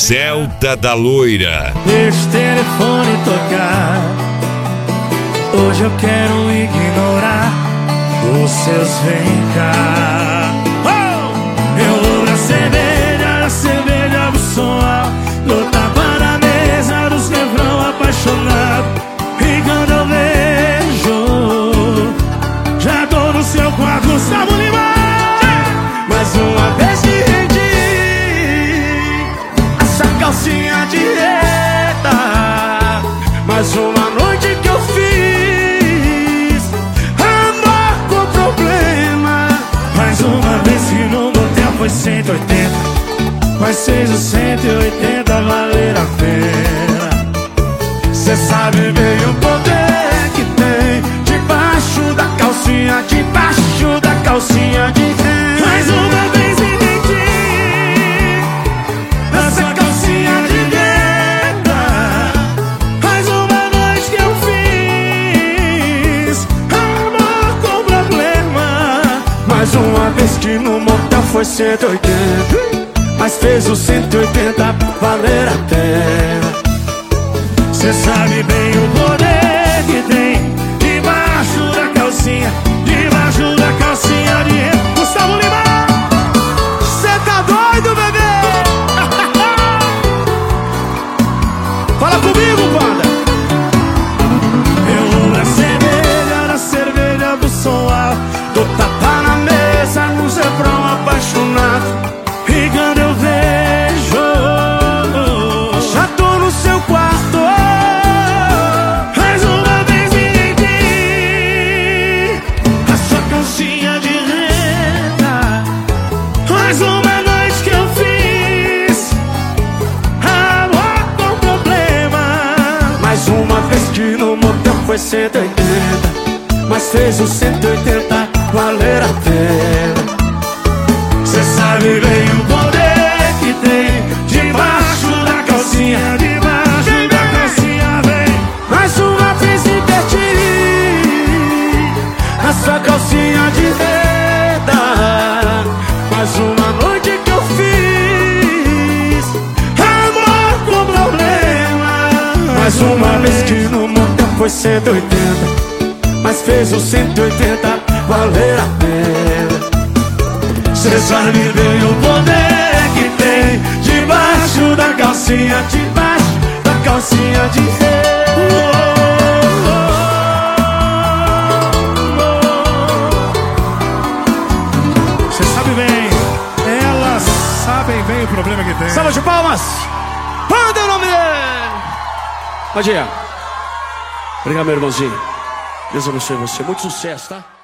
Celta da Loira. Deixa o telefone tocar. Hoje eu quero ignorar os seus vem cá. Eu vou na cerveja do som alto, no tapa na mesa dos refrão apaixonado. E quando eu vejo, já tô no seu quarto, Gustavo Lima. Mais uma vez que rendi essa calcinha de reta. Mais uma noite que eu fiz amor com problema. Mais uma vez que no motel foi 180, mas seja 180 valer a pena. Cê sabe bem o poder que tem debaixo da calcinha, debaixo da calcinha de renda. Mais uma vez entendi essa calcinha de renda. Mais uma noite que eu fiz amor com problema. Mais uma vez que no motel foi 180, mas fez o 180 valer a pena. Cê sabe bem o poder que tem debaixo da calcinha, debaixo da calcinha de renda. Gustavo Lima, cê tá doido, bebê? Fala comigo, banda. Eu vou na cerveja do som alto, do tapa na mesa, no refrão apaixonado. E quando eu vejo, já tô no seu quarto. Mais uma vez entendi a sua calcinha de renda. Mais uma noite que eu fiz amor com problema. Mais uma vez que no motel foi 180, mas fez o 180 valer a pena. Cê sabe bem o poder que tem debaixo da calcinha, debaixo da calcinha, vem. Mais uma vez inverti a sua calcinha de renda. Mais uma noite que eu fiz amor com problema. Mais uma vez que no motel foi 180, mas fez o 180 valer a pena. Cê sabe bem o poder que tem debaixo da calcinha, debaixo da calcinha de renda. Cê sabe bem, elas sabem bem o problema que tem. Salva de palmas! Manda o nome dele! Bom dia. Obrigado, meu irmãozinho. Deus abençoe você. Muito sucesso, tá?